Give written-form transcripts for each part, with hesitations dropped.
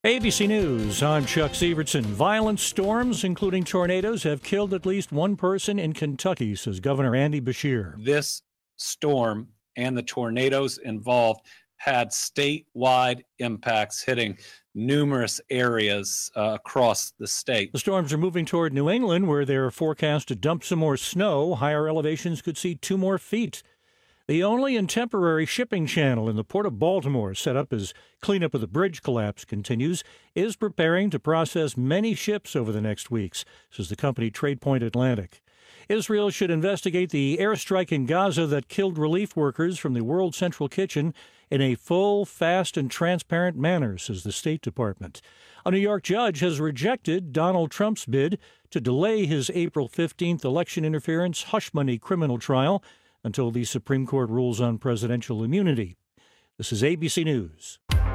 ABC News, I'm Chuck Severson. Violent storms, including tornadoes, have killed at least one person in Kentucky, says Governor Andy Beshear. This storm and the tornadoes involved had statewide impacts hitting numerous areas across the state. The storms are moving toward New England, where they're forecast to dump some more snow. Higher elevations could see 2 more feet. The only and temporary shipping channel in the Port of Baltimore, set up as cleanup of the bridge collapse continues, is preparing to process many ships over the next weeks, says the company TradePoint Atlantic. Israel should investigate the airstrike in Gaza that killed relief workers from the World Central Kitchen in a full, fast, and transparent manner, says the State Department. A New York judge has rejected Donald Trump's bid to delay his April 15th election interference hush money criminal trial until the Supreme Court rules on presidential immunity. This is ABC News.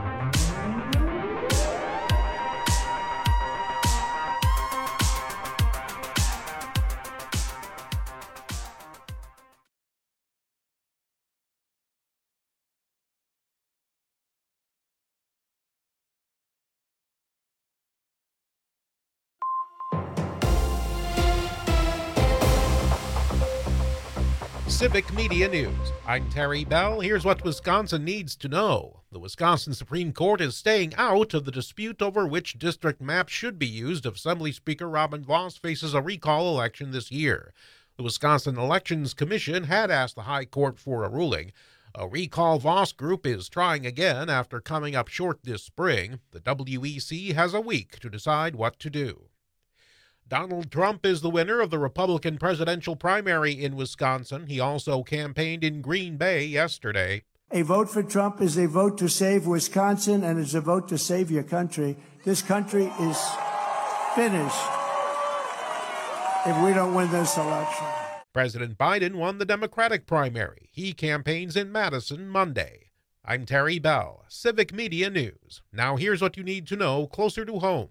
Civic Media News. I'm Terry Bell. Here's what Wisconsin needs to know. The Wisconsin Supreme Court is staying out of the dispute over which district map should be used if Assembly Speaker Robin Vos faces a recall election this year. The Wisconsin Elections Commission had asked the High Court for a ruling. A recall Vos group is trying again after coming up short this spring. The WEC has a week to decide what to do. Donald Trump is the winner of the Republican presidential primary in Wisconsin. He also campaigned in Green Bay yesterday. A vote for Trump is a vote to save Wisconsin, and it's a vote to save your country. This country is finished if we don't win this election. President Biden won the Democratic primary. He campaigns in Madison Monday. I'm Terry Bell, Civic Media News. Now here's what you need to know closer to home.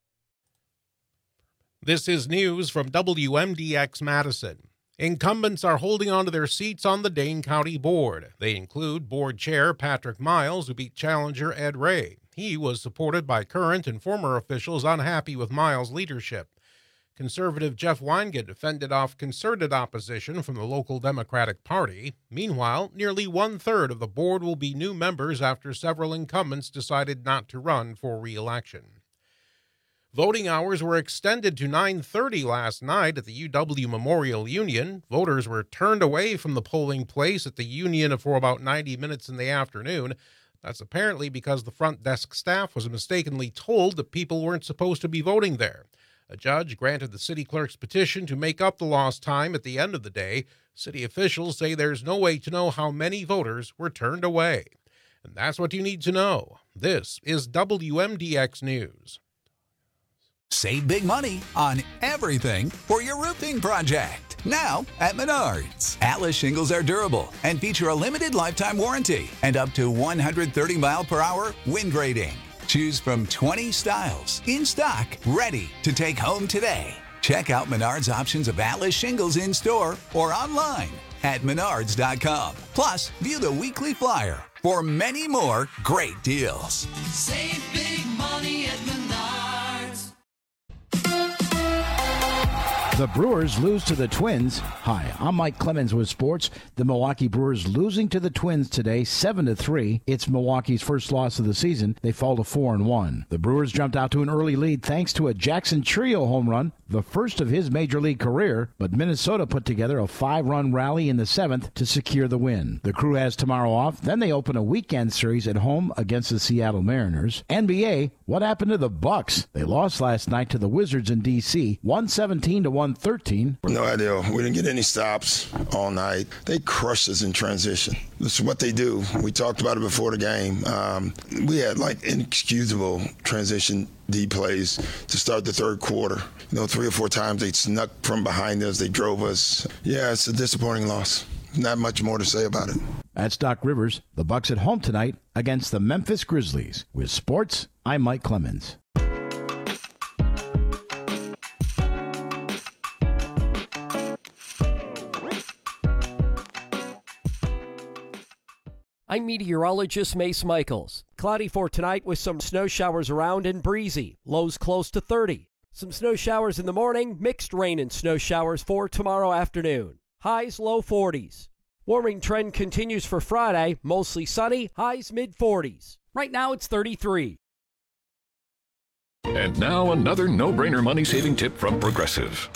This is news from WMDX Madison. Incumbents are holding on to their seats on the Dane County Board. They include Board Chair Patrick Miles, who beat challenger Ed Ray. He was supported by current and former officials unhappy with Miles' leadership. Conservative Jeff Weingart fended off concerted opposition from the local Democratic Party. Meanwhile, nearly one-third of the board will be new members after several incumbents decided not to run for re-election. Voting hours were extended to 9:30 last night at the UW Memorial Union. Voters were turned away from the polling place at the Union for about 90 minutes in the afternoon. That's apparently because the front desk staff was mistakenly told that people weren't supposed to be voting there. A judge granted the city clerk's petition to make up the lost time at the end of the day. City officials say there's no way to know how many voters were turned away. And that's what you need to know. This is WMDX News. Save big money on everything for your roofing project. Now at Menards. Atlas shingles are durable and feature a limited lifetime warranty and up to 130 mile per hour wind rating. Choose from 20 styles in stock, ready to take home today. Check out Menards options of Atlas shingles in store or online at menards.com. Plus, view the weekly flyer for many more great deals. Save big money at Menards. The Brewers lose to the Twins. Hi, I'm Mike Clemens with sports. The Milwaukee Brewers losing to the Twins today, 7-3. It's Milwaukee's first loss of the season. They fall to 4-1. The Brewers jumped out to an early lead thanks to a Jackson Trio home run, the first of his major league career, but Minnesota put together a 5-run rally in the 7th to secure the win. The Crew has tomorrow off. Then they open a weekend series at home against the Seattle Mariners. NBA, what happened to the Bucks? They lost last night to the Wizards in D.C., 117-113. No idea. We didn't get any stops all night. They crushed us in transition. This is what they do. We talked about it before the game. We had like inexcusable transition D plays to start the third quarter. 3 or 4 times they snuck from behind us. They drove us. Yeah, it's a disappointing loss. Not much more to say about it. That's Doc Rivers. The Bucks at home tonight against the Memphis Grizzlies. With sports, I'm Mike Clemens. I'm meteorologist Mace Michaels. Cloudy for tonight with some snow showers around and breezy. Lows close to 30. Some snow showers in the morning, mixed rain and snow showers for tomorrow afternoon. Highs low 40s. Warming trend continues for Friday, mostly sunny, highs mid-40s. Right now it's 33. And now another no-brainer money-saving tip from Progressive.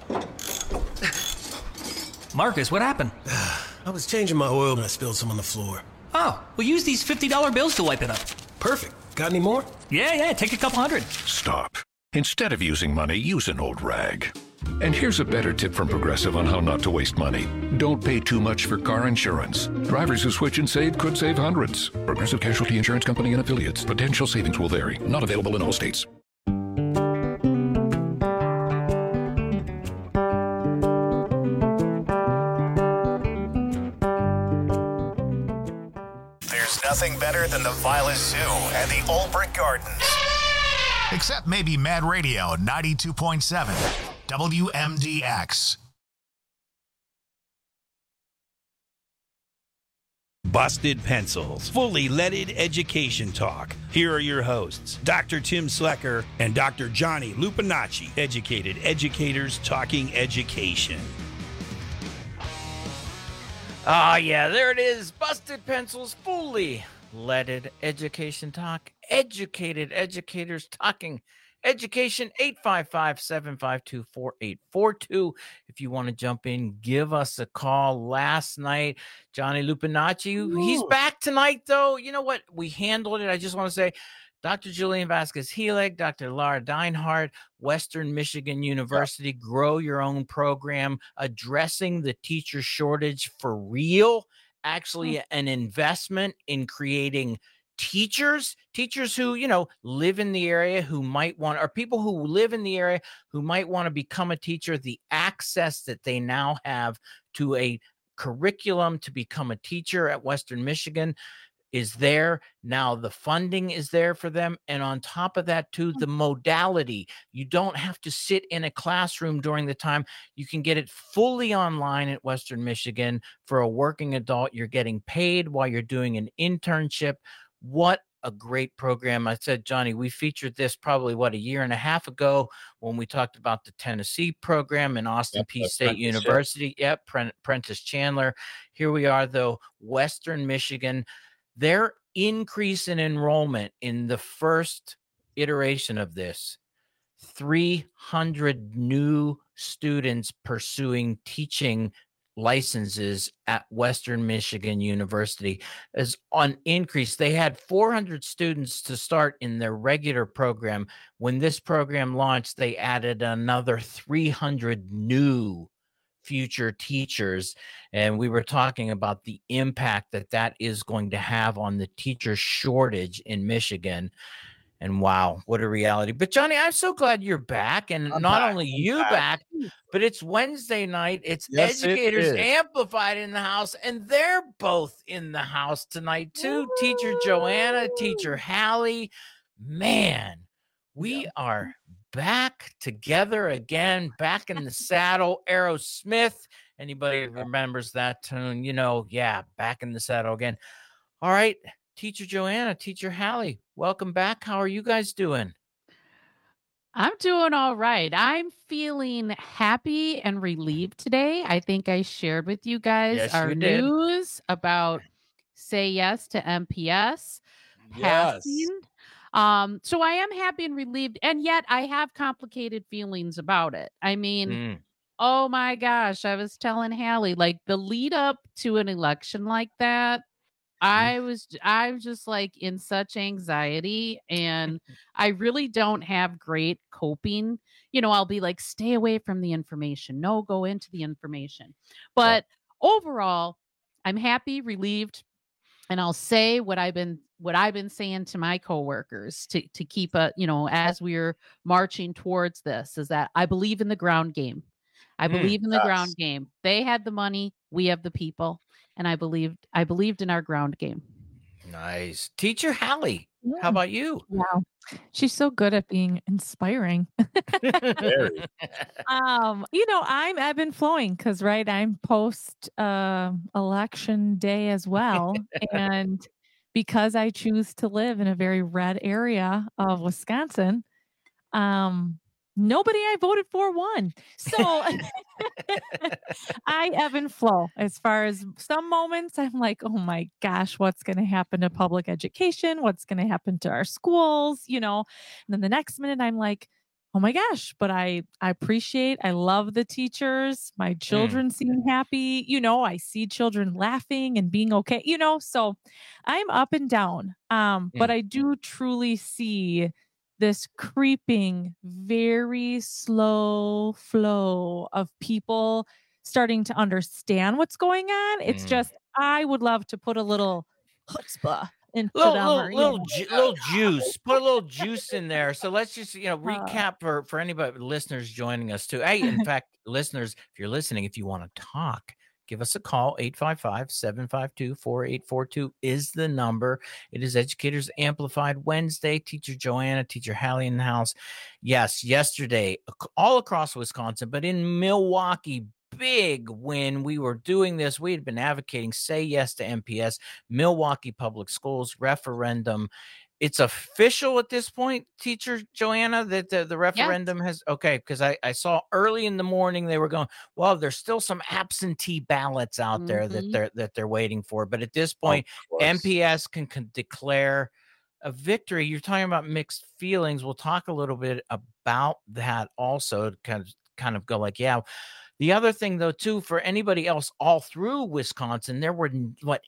Marcus, what happened? I was changing my oil and I spilled some on the floor. Oh, well, use these $50 bills to wipe it up. Perfect. Got any more? Yeah, take a couple hundred. Stop. Instead of using money, use an old rag. And here's a better tip from Progressive on how not to waste money. Don't pay too much for car insurance. Drivers who switch and save could save hundreds. Progressive Casualty Insurance Company and Affiliates. Potential savings will vary. Not available in all states. There's nothing better than the Vilas Zoo and the Old Brick Gardens. Except maybe Mad Radio 92.7 WMDX. Busted Pencils, fully leaded education talk. Here are your hosts, Dr. Tim Slecker and Dr. Johnny Lupinacci, educated educators talking education. Ah, yeah, there it is. Busted Pencils, fully leaded education talk. Educated educators talking education. 855-752-4842. If you want to jump in, give us a call. Last night, Johnny Lupinacci, he's back tonight, though. You know what? We handled it. I just want to say, Dr. Julian Vasquez-Helig, Dr. Laura Deinhardt, Western Michigan University, grow your own program, addressing the teacher shortage for real, actually an investment in creating teachers who, live in the area, who might want, or people who live in the area who might want to become a teacher, the access that they now have to a curriculum to become a teacher at Western Michigan is there. Now the funding is there for them. And on top of that, too, the modality. You don't have to sit in a classroom during the time. You can get it fully online at Western Michigan. For a working adult, you're getting paid while you're doing an internship. What a great program. I said, Johnny, we featured this probably, a year and a half ago when we talked about the Tennessee program in Austin Peay State University. Yep, Prentice Chandler. Here we are, though, Western Michigan. Their increase in enrollment in the first iteration of this, 300 new students pursuing teaching licenses at Western Michigan University is on increase. They had 400 students to start in their regular program. When this program launched, they added another 300 new future teachers. And we were talking about the impact that is going to have on the teacher shortage in Michigan. And wow, what a reality. But Johnny, I'm so glad you're back. And not only you back, but it's Wednesday night. It's Educators Amplified in the house. And they're both in the house tonight too. Woo! Teacher Joanna, Teacher Hallie. Man, we are back together again, back in the saddle. Aerosmith. Anybody remembers that tune? Back in the saddle again. All right, Teacher Joanna, Teacher Hallie, welcome back. How are you guys doing? I'm doing all right. I'm feeling happy and relieved today. I think I shared with you guys our news about Say Yes to MPS passing. So I am happy and relieved, and yet I have complicated feelings about it. I mean, oh my gosh, I was telling Hallie, like the lead up to an election like that, I was just like in such anxiety, and I really don't have great coping. I'll be like, stay away from the information. No, go into the information. But overall, I'm happy, relieved, and I'll say what I've been saying to my coworkers to keep as we're marching towards this, is that I believe in the ground game. I believe in the ground game. They had the money, we have the people, and I believed in our ground game. Nice. Teacher Hallie, how about you? Wow. She's so good at being inspiring. I'm ebb and flowing because I'm post election day as well. And because I choose to live in a very red area of Wisconsin, nobody I voted for won. So I ebb and flow. As far as some moments, I'm like, oh my gosh, what's going to happen to public education? What's going to happen to our schools? You know, and then the next minute I'm like, oh my gosh, but I love the teachers. My children seem happy. You know, I see children laughing and being okay, you know, so I'm up and down. But I do truly see this creeping, very slow flow of people starting to understand what's going on. It's just, I would love to put a little chutzpah into little juice. Put a little juice in there. So let's just, recap for anybody, listeners joining us too. Hey, in fact, listeners, if you're listening, if you want to talk, give us a call. 855-752-4842 is the number. It is Educators Amplified Wednesday. Teacher Joanna, Teacher Hallie in the house. Yes, yesterday, all across Wisconsin, but in Milwaukee, big when we were doing this. We had been advocating Say Yes to MPS, Milwaukee Public Schools referendum. It's official at this point, Teacher Joanna, that the referendum has, okay, because I saw early in the morning they were going, well, there's still some absentee ballots out there that they're waiting for. But at this point, MPS can declare a victory. You're talking about mixed feelings. We'll talk a little bit about that also to kind of go like, yeah. The other thing, though, too, for anybody else all through Wisconsin, there were,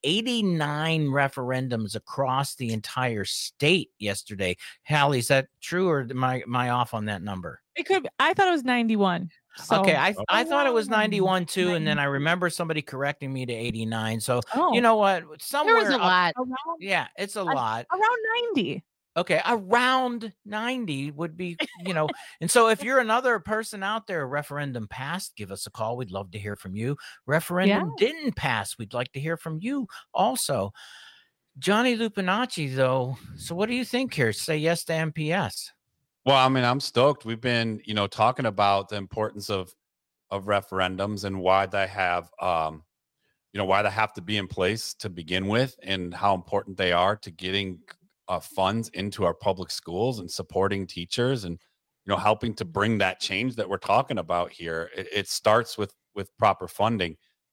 89 referendums across the entire state yesterday. Hallie, is that true, or am I off on that number? It could. I thought it was 91. So. Okay, I thought it was 91 too, and then I remember somebody correcting me to 89. So you know what? Somewhere there was a lot. Yeah, it's a lot. Around 90. Okay, around 90 would be, and so if you're another person out there, referendum passed, give us a call. We'd love to hear from you. Referendum didn't pass. We'd like to hear from you also. Johnny Lupinacci, though. So what do you think here? Say yes to MPS. Well, I mean, I'm stoked. We've been, talking about the importance of referendums and why they have, why they have to be in place to begin with, and how important they are to getting funds into our public schools and supporting teachers and, helping to bring that change that we're talking about here. It starts with proper funding.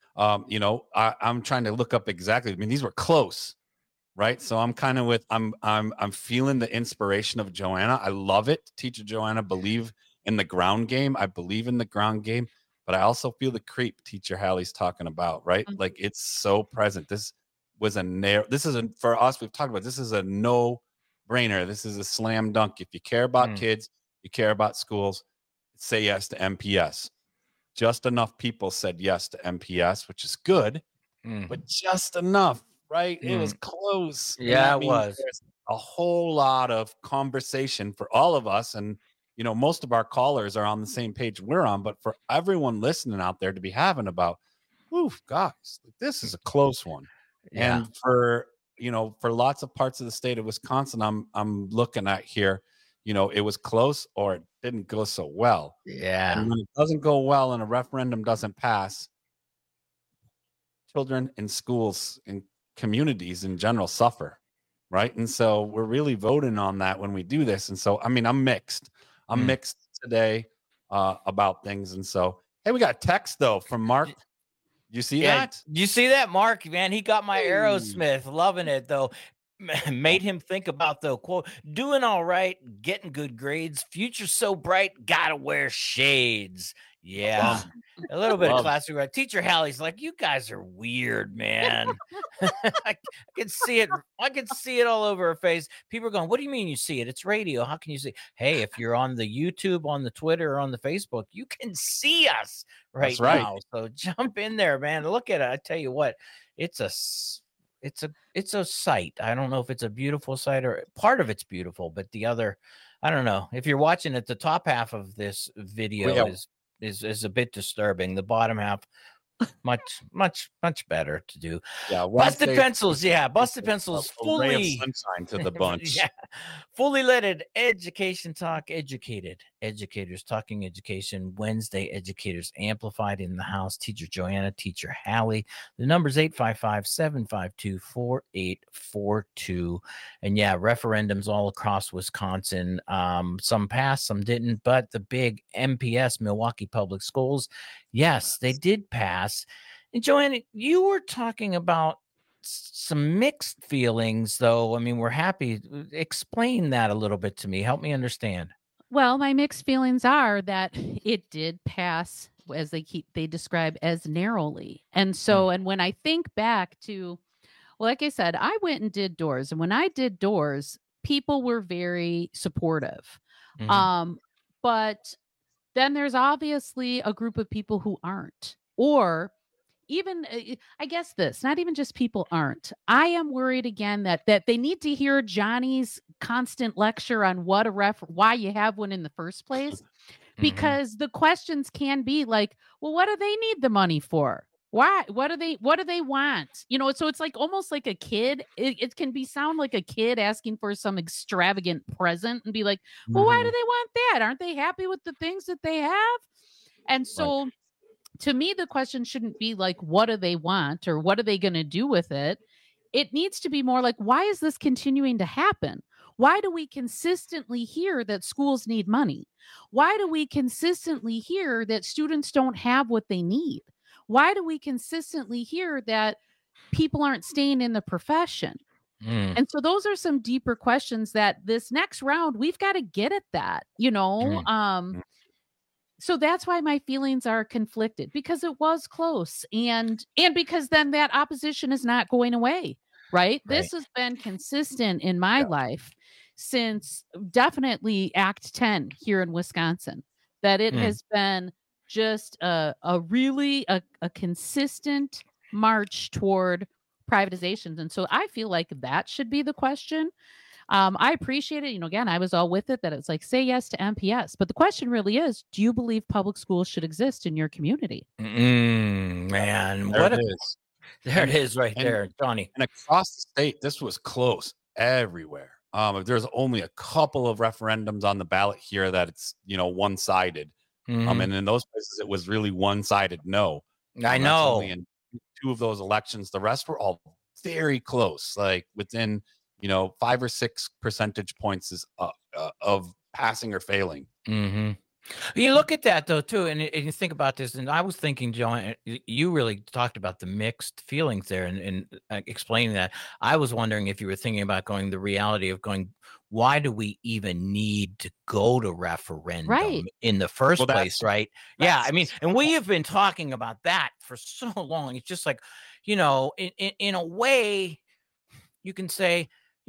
I'm trying to look up exactly. I mean, these were close, right? So I'm kind of I'm feeling the inspiration of Joanna. I love it. Teacher Joanna, believe in the ground game. I believe in the ground game, but I also feel the creep Teacher Hallie's talking about, right? Like, it's so present. This was for us, we've talked about, this is a no-brainer. This is a slam dunk. If you care about kids, you care about schools, say yes to MPS. Just enough people said yes to MPS, which is good, but just enough, right? It was close. Yeah, it was. There's a whole lot of conversation for all of us. And, most of our callers are on the same page we're on, but for everyone listening out there to be having about, guys, this is a close one. Yeah. And for lots of parts of the state of Wisconsin, I'm looking at here, it was close or it didn't go so well. Yeah. And when it doesn't go well and a referendum doesn't pass, children in schools and communities in general suffer, right? And so we're really voting on that when we do this. And so, I mean, I'm mixed. I'm mixed today about things. And so, hey, we got a text, though, from Mark. You see that? You see that, Mark? Man, he got my Aerosmith. Loving it, though. Made him think about the quote, doing all right, getting good grades, future so bright, gotta wear shades. Yeah. A little bit of classic, right? Teacher Hallie's like, you guys are weird, man. I can see it. I can see it all over her face. People are going, what do you mean you see it? It's radio. How can you see? Hey, if you're on the YouTube, on the Twitter, or on the Facebook, you can see us right now. So jump in there, man. Look at it. I tell you what, it's a sight. I don't know if it's a beautiful sight or part of it's beautiful, but the other, I don't know. If you're watching it, the top half of this video is a bit disturbing. The bottom half much better to do. Yeah, Busted Wednesday- Pencils. Yeah, Busted Pencils. A ray of Fully sunshine to the bunch. yeah, fully leaded education talk. Educated educators talking education. Wednesday educators amplified in the house. Teacher Joanna, Teacher Hallie. The number's 855-752-4842. And yeah, referendums all across Wisconsin. Some passed, some didn't. But the big MPS, Milwaukee Public Schools, yes, they did pass. And Joanna, you were talking about some mixed feelings, though. I mean, we're happy. Explain that a little bit to me. Help me understand. Well, my mixed feelings are that it did pass, as they describe, as narrowly. And so, and when I think back to, well, like I said, I went and did doors, and when I did doors, people were very supportive. But then there's obviously a group of people who aren't, or even, I guess not even just people aren't. I am worried again that they need to hear Johnny's constant lecture on what why you have one in the first place, because the questions can be like, well, what do they need the money for? Why? What do they want? You know, so it's like almost like a kid. It can sound like a kid asking for some extravagant present and be like, well, why do they want that? Aren't they happy with the things that they have? And so to me, the question shouldn't be like, what do they want or what are they going to do with it? It needs to be more like, why is this continuing to happen? Why do we consistently hear that schools need money? Why do we consistently hear that students don't have what they need? Why do we consistently hear that people aren't staying in the profession? And so those are some deeper questions that this next round, we've got to get at that, you know? So that's why my feelings are conflicted, because it was close, and because then that opposition is not going away, right? This has been consistent in my life since definitely Act 10 here in Wisconsin, that it has been just a really consistent march toward privatizations. And so I feel like that should be the question. I appreciate it. You know, again, I was all with it, that it's like, say yes to MPS. But the question really is, do you believe public schools should exist in your community? Man, There it is. There it is right there, Johnny. And across the state, this was close everywhere. There's only a couple of referendums on the ballot here that it's, one-sided. And in those places, it was really one-sided no. I know. Only in 2 of those elections. The rest were all very close, like within 5 or 6 percentage points of passing or failing. You look at that though too, and you think about this. And I was thinking, John, you really talked about the mixed feelings there, and explaining that. I was wondering if you were thinking about the reality of why do we even need to go to referendum in the first place, right? Yeah, I mean, and we have been talking about that for so long. It's just like, in a way, you can say,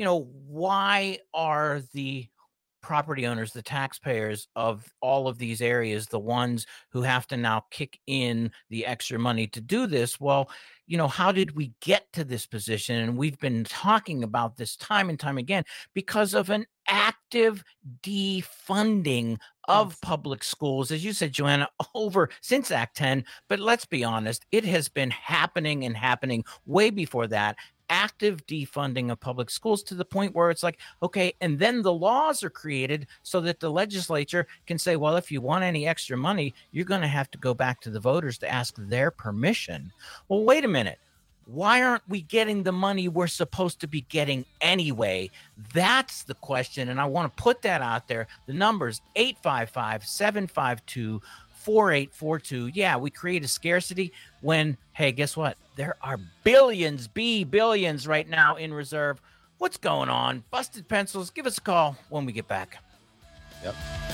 why are the property owners, the taxpayers of all of these areas, the ones who have to now kick in the extra money to do this? Well, how did we get to this position? And we've been talking about this time and time again, because of an active defunding of public schools, as you said, Joanna, since Act 10. But let's be honest, it has been happening way before that. Active defunding of public schools, to the point where it's like, okay, and then the laws are created so that the legislature can say, well, if you want any extra money, you're going to have to go back to the voters to ask their permission. Well, wait a minute. Why aren't we getting the money we're supposed to be getting anyway? That's the question, and I want to put that out there. The number's 855-752-4842. Yeah, we create a scarcity when, hey, guess what? There are billions right now in reserve. What's going on? Busted Pencils, give us a call when we get back. Yep.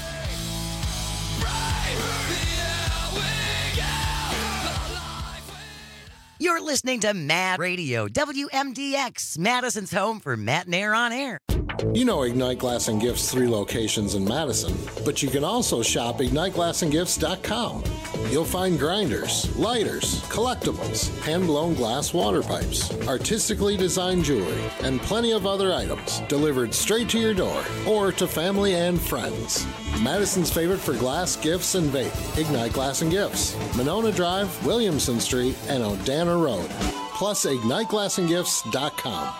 You're listening to Mad Radio, WMDX, Madison's home for Matt and Air on Air. You know Ignite Glass and Gifts 3 locations in Madison, but you can also shop IgniteGlassandGifts.com. You'll find grinders, lighters, collectibles, hand-blown glass water pipes, artistically designed jewelry, and plenty of other items delivered straight to your door or to family and friends. Madison's favorite for glass, gifts, and vape, Ignite Glass and Gifts, Monona Drive, Williamson Street, and Odana Road. Plus, IgniteGlassandGifts.com.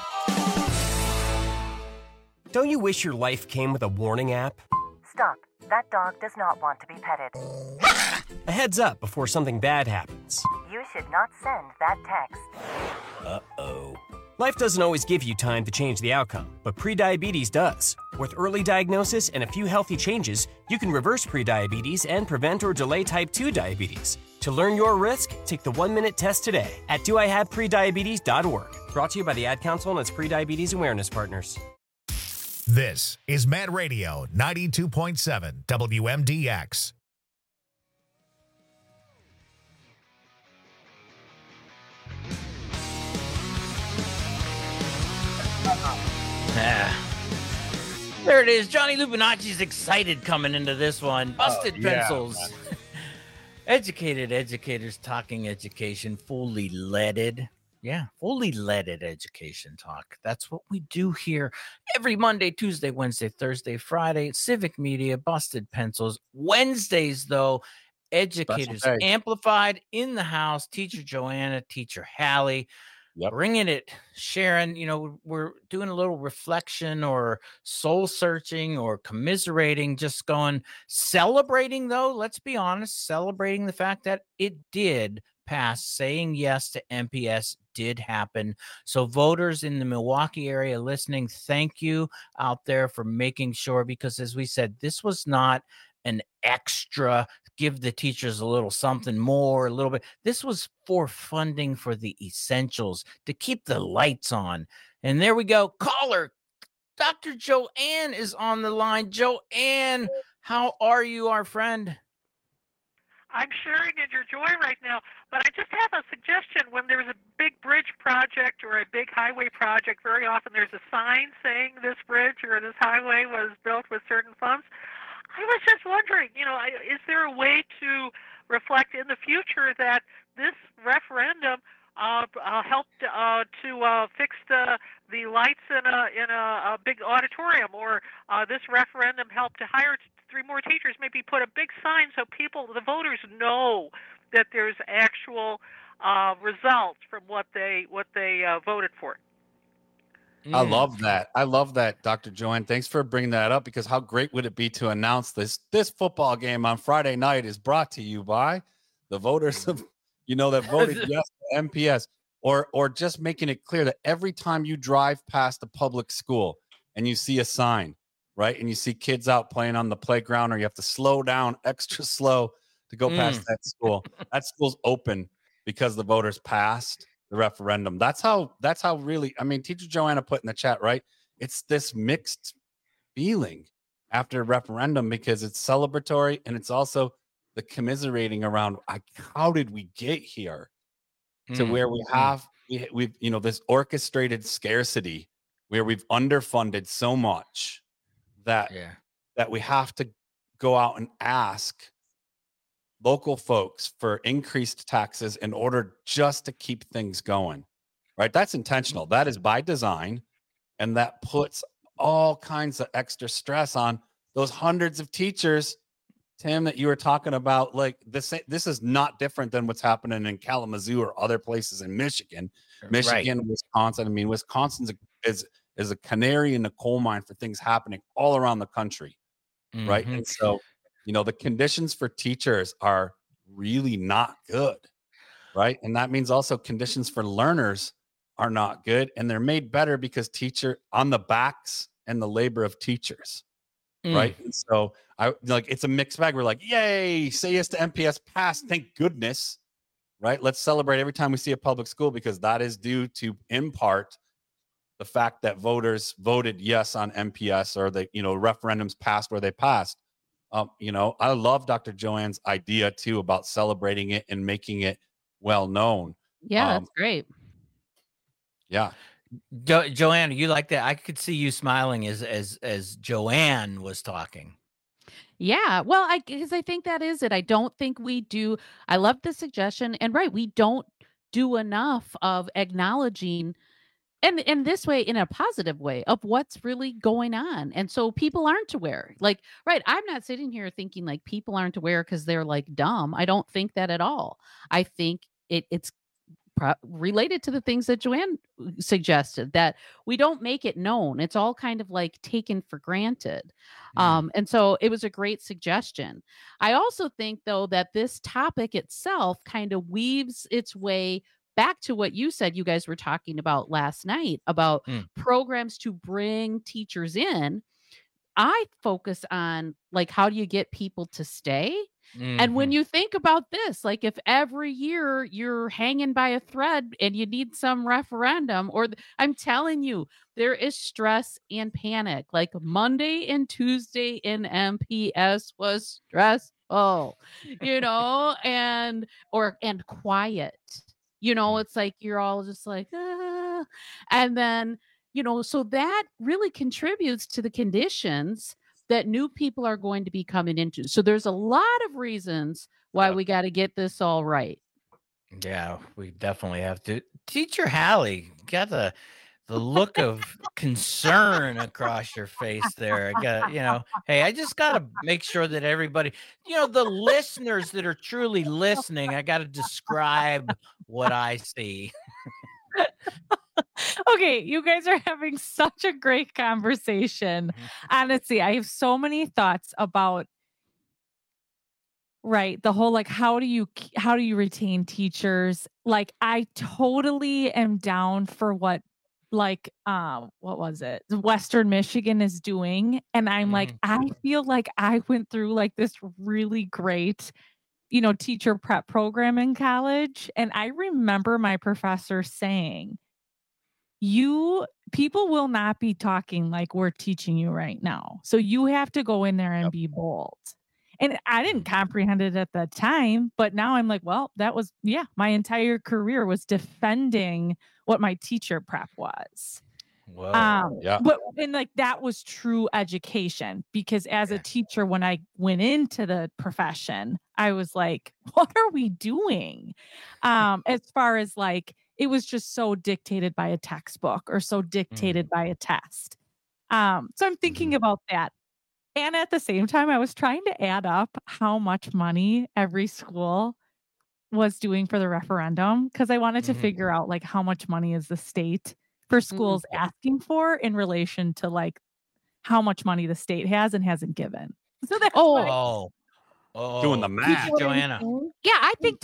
Don't you wish your life came with a warning app? Stop. That dog does not want to be petted. A heads up before something bad happens. You should not send that text. Uh-oh. Life doesn't always give you time to change the outcome, but prediabetes does. With early diagnosis and a few healthy changes, you can reverse prediabetes and prevent or delay type 2 diabetes. To learn your risk, take the 1-minute test today at doihaveprediabetes.org. Brought to you by the Ad Council and its prediabetes awareness partners. This is Mad Radio 92.7 WMDX. There it is. Johnny Lupinacci's excited coming into this one. Busted pencils. Educated educators talking education, fully leaded. Yeah, fully leaded education talk. That's what we do here every Monday, Tuesday, Wednesday, Thursday, Friday. Civic Media, Busted Pencils. Wednesdays, though, Educators Amplified in the house. Teacher Joanna, Teacher Hallie. Bringing it, Sharon. You know, we're doing a little reflection or soul searching or commiserating, just going, celebrating, though, let's be honest, celebrating the fact that it did pass. Saying yes to MPS did happen. So voters in the Milwaukee area listening, thank you out there for making sure, because as we said, this was not an extra give the teachers a little something more, a little bit. This was for funding for the essentials to keep the lights on. And there we go. Caller, Dr. Joanne is on the line. Joanne, how are you, our friend? I'm sharing in your joy right now, but I just have a suggestion. When there's a big bridge project or a big highway project, very often there's a sign saying this bridge or this highway was built with certain funds. I was just wondering, you know, is there a way to reflect in the future that this referendum helped to fix the lights in a big auditorium, or this referendum helped to hire 3 more teachers? Maybe put a big sign so people, the voters, know that there's actual results from what they voted for. I love that. I love that, Dr. Joanne. Thanks for bringing that up, because how great would it be to announce this football game on Friday night is brought to you by the voters of, that voted yes to MPS, or just making it clear that every time you drive past a public school and you see a sign, right, and you see kids out playing on the playground, or you have to slow down extra slow to go past that school's open because the voters passed the referendum. That's how really, I mean, Teacher Joanna put in the chat, right? It's this mixed feeling after a referendum, because it's celebratory and it's also the commiserating around how did we get here to where we've this orchestrated scarcity where we've underfunded so much that we have to go out and ask local folks for increased taxes in order just to keep things going, right? That's intentional. That is by design. And that puts all kinds of extra stress on those hundreds of teachers, Tim, that you were talking about. Like this is not different than what's happening in Kalamazoo or other places in Michigan, Wisconsin. I mean, Wisconsin is a canary in the coal mine for things happening all around the country, right? And so, the conditions for teachers are really not good, right? And that means also conditions for learners are not good, and they're made better because teacher on the backs and the labor of teachers, right? And so it's a mixed bag. We're like, yay, say yes to MPS pass, thank goodness, right? Let's celebrate every time we see a public school, because that is due to, in part, the fact that voters voted yes on MPS, or the referendums passed where they passed. I love Dr. Joanne's idea too about celebrating it and making it well known. Yeah, that's great. Yeah. Joanne, you like that? I could see you smiling as Joanne was talking. Yeah, well, because I think that is it. I don't think we do. I love the suggestion, and right, we don't do enough of acknowledging, and this way, in a positive way, of what's really going on, and so people aren't aware. Like, right, I'm not sitting here thinking like people aren't aware because they're like dumb. I don't think that at all. I think it's related to the things that Joanne suggested, that we don't make it known. It's all kind of like taken for granted. And so it was a great suggestion. I also think, though, that this topic itself kind of weaves its way back to what you said you guys were talking about last night about programs to bring teachers in. I focus on like, how do you get people to stay? And when you think about this, like if every year you're hanging by a thread and you need some referendum, or I'm telling you, there is stress and panic. Like Monday and Tuesday in MPS was stressful, and quiet. It's like you're all just like, ah. And then, so that really contributes to the conditions that new people are going to be coming into. So there's a lot of reasons why we got to get this all right. Yeah, we definitely have to. Teacher Hallie, got the look of concern across your face there. I got, hey, I just got to make sure that everybody, the listeners that are truly listening, I got to describe what I see. Okay, you guys are having such a great conversation. Honestly, I have so many thoughts about the whole like how do you retain teachers? Like I totally am down for what was it? Western Michigan is doing, and I'm like, I feel like I went through like this really great teacher prep program in college, and I remember my professor saying, people will not be talking like we're teaching you right now. So you have to go in there and be bold. And I didn't comprehend it at the time, but now I'm like, well, that was, my entire career was defending what my teacher prep was. Whoa. But that was true education, because as a teacher, when I went into the profession, I was like, what are we doing? As far as like, it was just so dictated by a textbook or so dictated by a test. So I'm thinking about that. And at the same time, I was trying to add up how much money every school was doing for the referendum, because I wanted to figure out like how much money is the state for schools asking for in relation to like how much money the state has and hasn't given. So that's doing the math, Joanna. Yeah, I think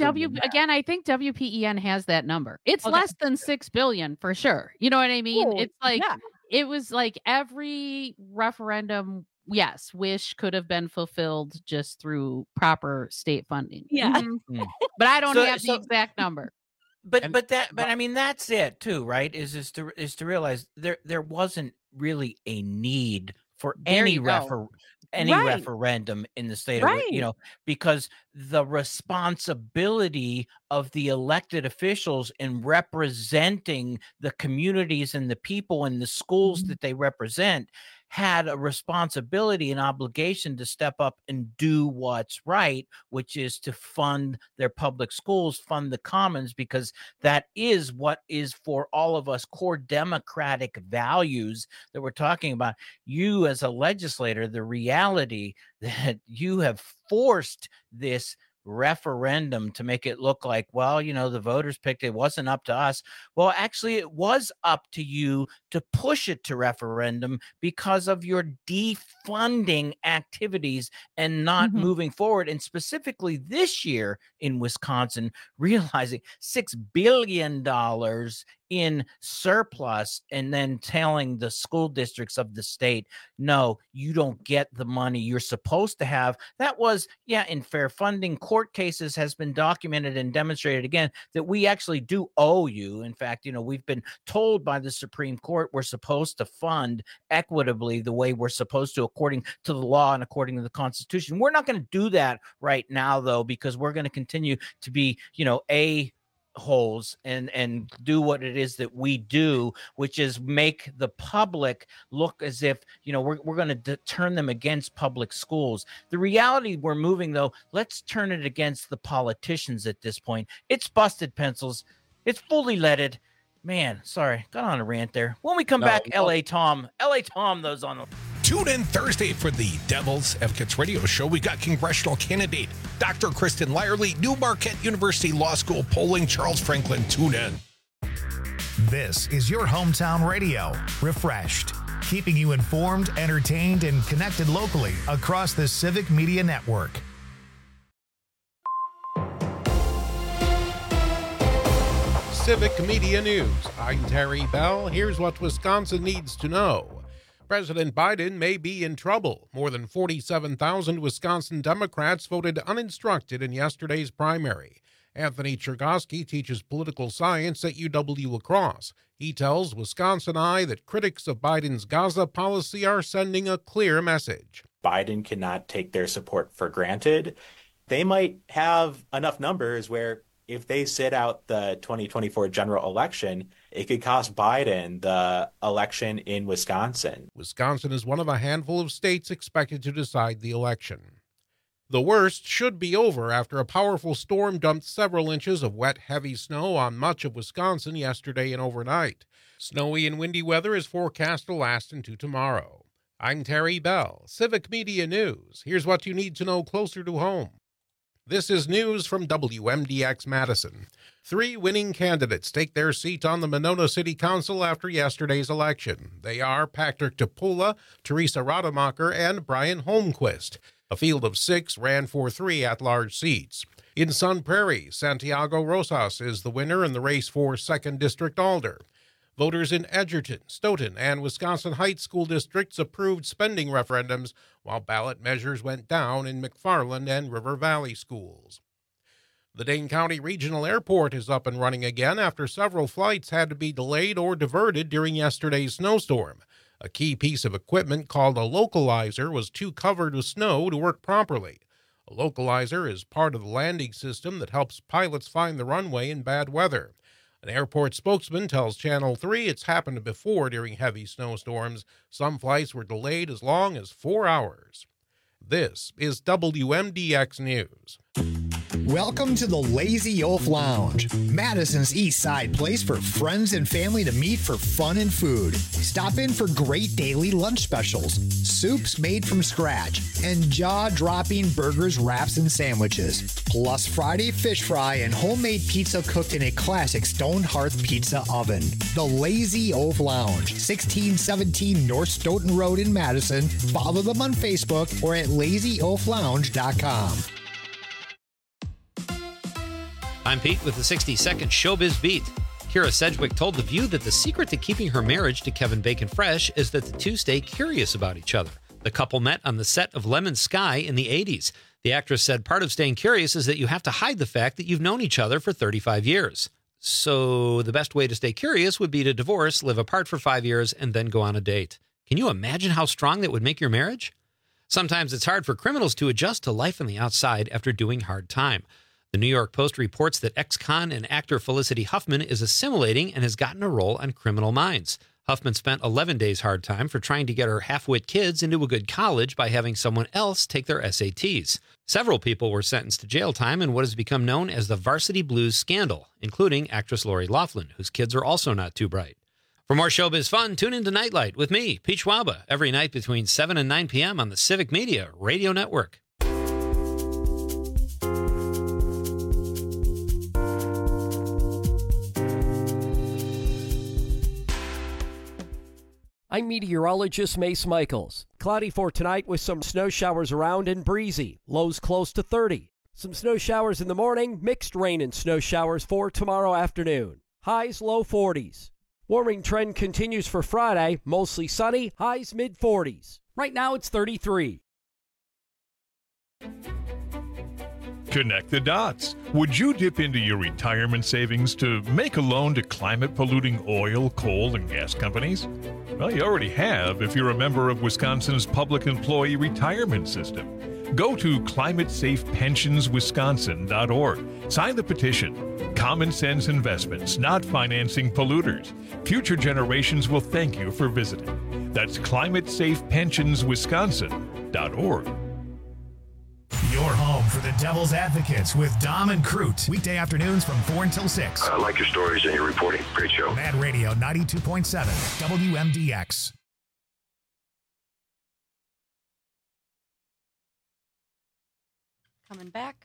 WPEN has that number. It's less than $6 billion for sure. You know what I mean? It's like it was like every referendum, yes, wish could have been fulfilled just through proper state funding. Yeah. But I don't have the exact number. But I mean that's it too, right? Is to realize there wasn't really a need for any referendum in the state of, because the responsibility of the elected officials in representing the communities and the people and the schools that they represent had a responsibility and obligation to step up and do what's right, which is to fund their public schools, fund the commons, because that is what is for all of us core democratic values that we're talking about. You as a legislator, the reality that you have forced this referendum to make it look like, well, the voters picked it, wasn't up to us. Well, actually, it was up to you to push it to referendum because of your defunding activities and not moving forward. And specifically this year in Wisconsin, realizing $6 billion in surplus and then telling the school districts of the state, no, you don't get the money you're supposed to have. That was, in fair funding court cases has been documented and demonstrated again that we actually do owe you. In fact, we've been told by the Supreme Court we're supposed to fund equitably the way we're supposed to according to the law and according to the Constitution. We're not going to do that right now, though, because we're going to continue to be, holes and do what it is that we do, which is make the public look as if, we're going to turn them against public schools. The reality we're moving, though, let's turn it against the politicians at this point. It's busted pencils. It's fully leaded. Man, sorry, got on a rant there. When we come back, LA Tom, those on the... Tune in Thursday for the Devil's Advocates Radio Show. We got congressional candidate Dr. Kristen Lyerly, New Marquette University Law School polling Charles Franklin. Tune in. This is your hometown radio, refreshed, keeping you informed, entertained, and connected locally across the Civic Media Network. Civic Media News. I'm Terry Bell. Here's what Wisconsin needs to know. President Biden may be in trouble. More than 47,000 Wisconsin Democrats voted uninstructed in yesterday's primary. Anthony Chergosky teaches political science at UW-La Crosse. He tells Wisconsin Eye that critics of Biden's Gaza policy are sending a clear message. Biden cannot take their support for granted. They might have enough numbers where if they sit out the 2024 general election, it could cost Biden the election in Wisconsin. Wisconsin is one of a handful of states expected to decide the election. The worst should be over after a powerful storm dumped several inches of wet, heavy snow on much of Wisconsin yesterday and overnight. Snowy and windy weather is forecast to last into tomorrow. I'm Terry Bell, Civic Media News. Here's what you need to know closer to home. This is news from WMDX Madison. 3 winning candidates take their seat on the Monona City Council after yesterday's election. They are Patrick Topula, Teresa Rademacher, and Brian Holmquist. A field of 6 ran for 3 at-large seats. In Sun Prairie, Santiago Rosas is the winner in the race for 2nd District Alder. Voters in Edgerton, Stoughton, and Wisconsin Heights school districts approved spending referendums, while ballot measures went down in McFarland and River Valley schools. The Dane County Regional Airport is up and running again after several flights had to be delayed or diverted during yesterday's snowstorm. A key piece of equipment called a localizer was too covered with snow to work properly. A localizer is part of the landing system that helps pilots find the runway in bad weather. An airport spokesman tells Channel 3 it's happened before during heavy snowstorms. Some flights were delayed as long as 4 hours. This is WMDX News. Welcome to the Lazy Oaf Lounge, Madison's East Side place for friends and family to meet for fun and food. Stop in for great daily lunch specials, soups made from scratch, and jaw-dropping burgers, wraps, and sandwiches. Plus Friday fish fry and homemade pizza cooked in a classic stone hearth pizza oven. The Lazy Oaf Lounge, 1617 North Stoughton Road in Madison. Follow them on Facebook or at lazyoaflounge.com. I'm Pete with the 60-second Showbiz Beat. Kira Sedgwick told The View that the secret to keeping her marriage to Kevin Bacon fresh is that the two stay curious about each other. The couple met on the set of Lemon Sky in the 80s. The actress said part of staying curious is that you have to hide the fact that you've known each other for 35 years. So the best way to stay curious would be to divorce, live apart for 5 years, and then go on a date. Can you imagine how strong that would make your marriage? Sometimes it's hard for criminals to adjust to life on the outside after doing hard time. The New York Post reports that ex-con and actor Felicity Huffman is assimilating and has gotten a role on Criminal Minds. Huffman spent 11 days hard time for trying to get her half-wit kids into a good college by having someone else take their SATs. Several people were sentenced to jail time in what has become known as the Varsity Blues scandal, including actress Lori Loughlin, whose kids are also not too bright. For more showbiz fun, tune in to Nightlight with me, Pete Schwaba, every night between 7 and 9 p.m. on the Civic Media Radio Network. I'm meteorologist Mace Michaels. Cloudy for tonight with some snow showers around and breezy. Lows close to 30. Some snow showers in the morning, mixed rain and snow showers for tomorrow afternoon. Highs low 40s. Warming trend continues for Friday, mostly sunny, highs mid 40s. Right now it's 33. Connect the dots. Would you dip into your retirement savings to make a loan to climate-polluting oil, coal, and gas companies? Well, you already have if you're a member of Wisconsin's Public Employee Retirement System. Go to climatesafepensionswisconsin.org. Sign the petition. Common sense investments, not financing polluters. Future generations will thank you for visiting. That's climatesafepensionswisconsin.org. Your home for the Devil's Advocates with Dom and Crute. Weekday afternoons from 4 until 6. I like your stories and your reporting. Great show. Mad Radio 92.7 WMDX. Coming back.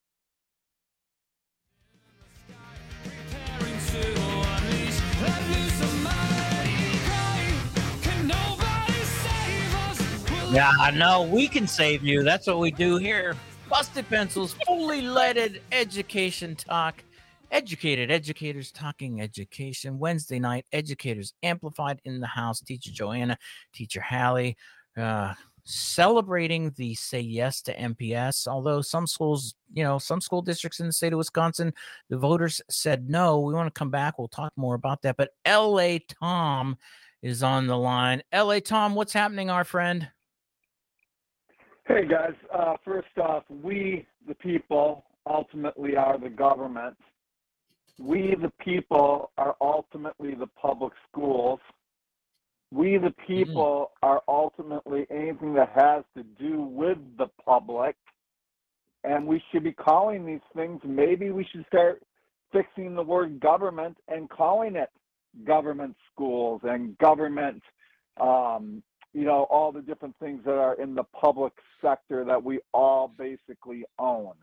Yeah, I know. We can save you. That's what we do here. Busted Pencils, fully leaded education talk. Educated educators talking education. Wednesday night, educators amplified in the house. Teacher Joanna, Teacher Hallie, celebrating the Say Yes to MPS. Although some schools, some school districts in the state of Wisconsin, the voters said no. We want to come back. We'll talk more about that. But L.A. Tom is on the line. L.A. Tom, what's happening, our friend? Hey, guys. First off, we, the people, ultimately are the government. We, the people, are ultimately the public schools. We, the people, are ultimately anything that has to do with the public. And we should be calling these things. Maybe we should start fixing the word government and calling it government schools and government, all the different things that are in the public sector that we all basically own.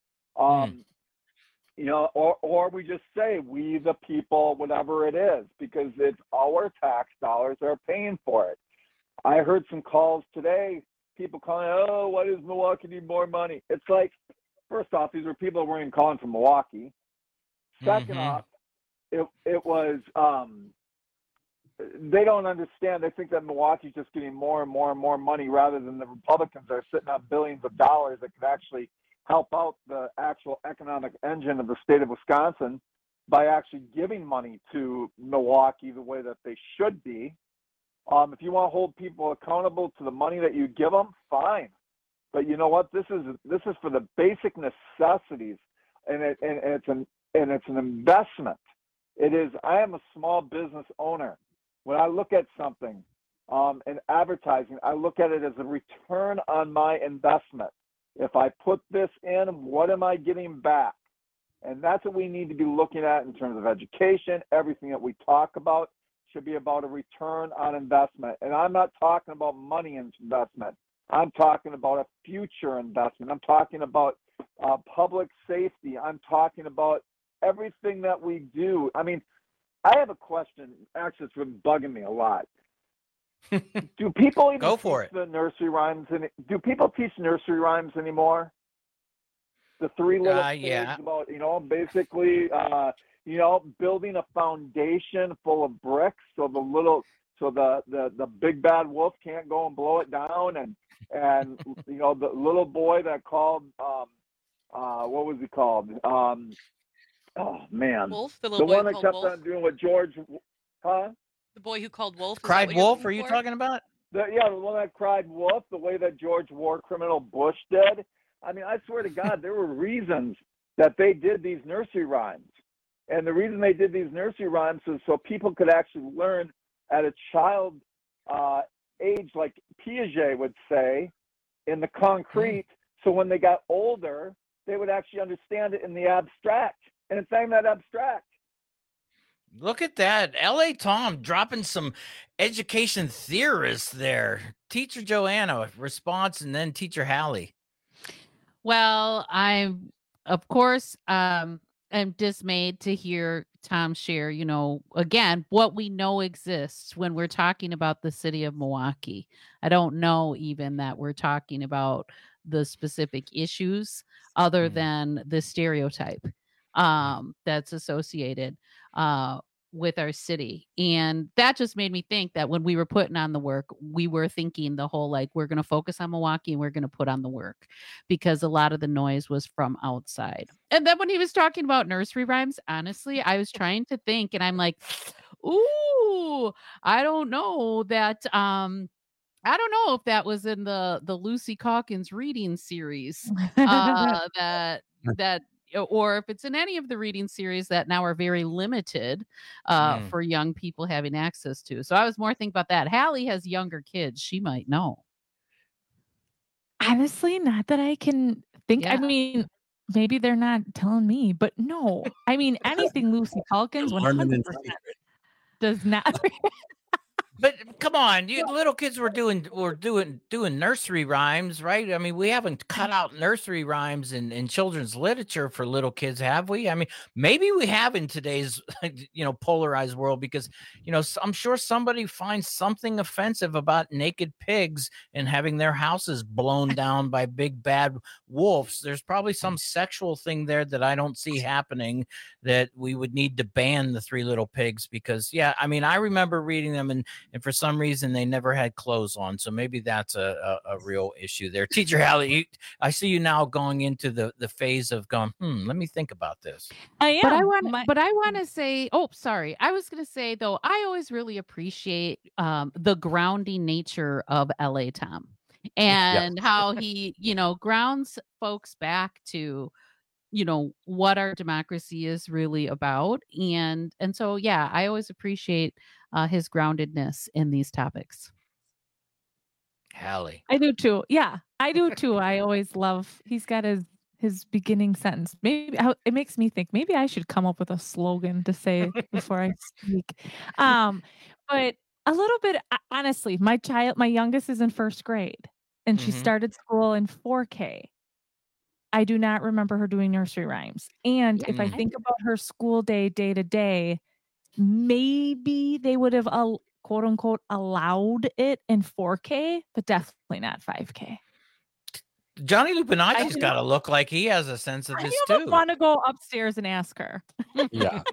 Or we just say we the people, whatever it is, because it's our tax dollars that are paying for it. I heard some calls today, people calling, oh, why does Milwaukee need more money? It's like, first off, these are people that weren't even calling from Milwaukee. Second off, it was, they don't understand. They think that Milwaukee's just getting more and more and more money rather than the Republicans that are sitting on billions of dollars that could actually help out the actual economic engine of the state of Wisconsin by actually giving money to Milwaukee the way that they should be. If you want to hold people accountable to the money that you give them, fine. But you know what? This is for the basic necessities, and it's an investment. It is. I am a small business owner. When I look at something in advertising, I look at it as a return on my investment. If I put this in, what am I getting back? And that's what we need to be looking at in terms of education. Everything that we talk about should be about a return on investment. And I'm not talking about money investment. I'm talking about a future investment. I'm talking about public safety. I'm talking about everything that we do. I mean, I have a question. Actually, it's been bugging me a lot. Do people even Go for teach the nursery rhymes? Do people teach nursery rhymes anymore? The three little things about, basically, building a foundation full of bricks so the big bad wolf can't go and blow it down, and the little boy that called what was he called? Oh man, Wolf, the one that kept on doing what George, The boy who called Wolf. Cried Wolf? Are you talking about? The one that cried wolf, the way that George War Criminal Bush did. I mean, I swear to God, there were reasons that they did these nursery rhymes. And the reason they did these nursery rhymes is so people could actually learn at a child age, like Piaget would say, in the concrete. So when they got older, they would actually understand it in the abstract. And it's not even that abstract. Look at that. L.A. Tom dropping some education theorists there. Teacher Joanna, response, and then Teacher Hallie. Well, I'm, of course, am dismayed to hear Tom share, again, what we know exists when we're talking about the city of Milwaukee. I don't know even that we're talking about the specific issues other than the stereotype that's associated with our city. And that just made me think that when we were putting on the work, we were thinking the whole, we're going to focus on Milwaukee and we're going to put on the work, because a lot of the noise was from outside. And then when he was talking about nursery rhymes, honestly, I was trying to think, and I'm like, ooh, I don't know that, I don't know if that was in the Lucy Calkins reading series that or if it's in any of the reading series that now are very limited for young people having access to. So I was more thinking about that. Hallie has younger kids. She might know. Honestly, not that I can think. Yeah. I mean, maybe they're not telling me, but no. I mean, anything Lucy Calkins 100% does not. But come on, you little kids were doing nursery rhymes, right? I mean, we haven't cut out nursery rhymes in children's literature for little kids, have we? I mean, maybe we have in today's polarized world, because I'm sure somebody finds something offensive about naked pigs and having their houses blown down by big bad wolves. There's probably some sexual thing there that I don't see happening, that we would need to ban the Three Little Pigs, because I mean, I remember reading them and for some reason they never had clothes on. So maybe that's a real issue there. Teacher Hallie, I see you now going into the phase of going, let me think about this. I am. But I want to say, sorry. I was going to say, though, I always really appreciate the grounding nature of LA Tom, and how he, grounds folks back to, what our democracy is really about. And so, I always appreciate his groundedness in these topics. Hallie. I do too. Yeah, I do too. I always love, he's got his beginning sentence. Maybe it makes me think maybe I should come up with a slogan to say before I speak. But a little bit, honestly, my youngest is in first grade and she started school in 4K. I do not remember her doing nursery rhymes. And if I think about her school day to day, maybe they would have quote unquote allowed it in 4K, but definitely not 5K. Johnny Lupinacci's got to look like he has a sense of this too. I want to go upstairs and ask her. Yeah.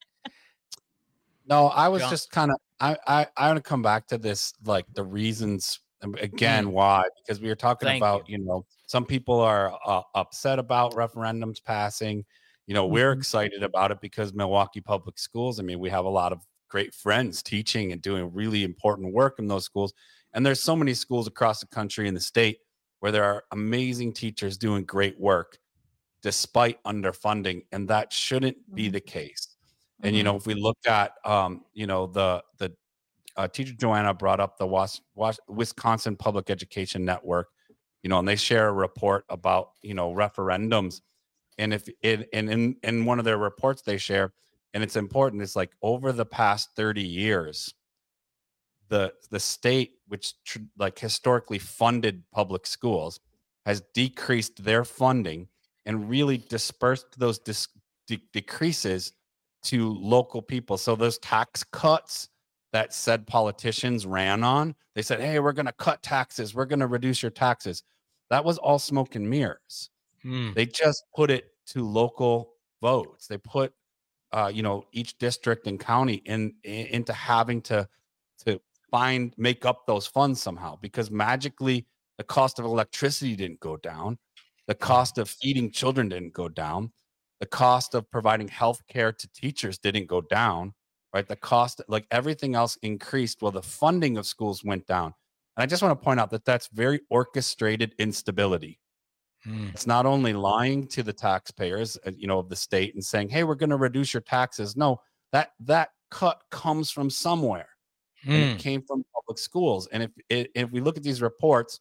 No, I was just kind of, I want to come back to this, like the reasons again, why, because we were talking about, some people are upset about referendums passing. We're excited about it because Milwaukee Public Schools, I mean, we have a lot of great friends teaching and doing really important work in those schools. And there's so many schools across the country and the state where there are amazing teachers doing great work despite underfunding. And that shouldn't be the case. And, if we look at, the teacher Joanna brought up the Wisconsin Public Education Network, and they share a report about, referendums. And if in one of their reports they share, and it's important, it's like over the past 30 years, the state, which historically funded public schools, has decreased their funding and really dispersed those decreases to local people. So those tax cuts that said politicians ran on, they said, hey, we're going to cut taxes, we're going to reduce your taxes. That was all smoke and mirrors. They just put it to local votes. They put, each district and county into having to make up those funds somehow, because magically the cost of electricity didn't go down. The cost of feeding children didn't go down. The cost of providing health care to teachers didn't go down, right? The cost, like everything else, increased while the funding of schools went down. And I just want to point out that that's very orchestrated instability. It's not only lying to the taxpayers, of the state and saying, hey, we're going to reduce your taxes. No, that cut comes from somewhere. And it came from public schools. And if we look at these reports,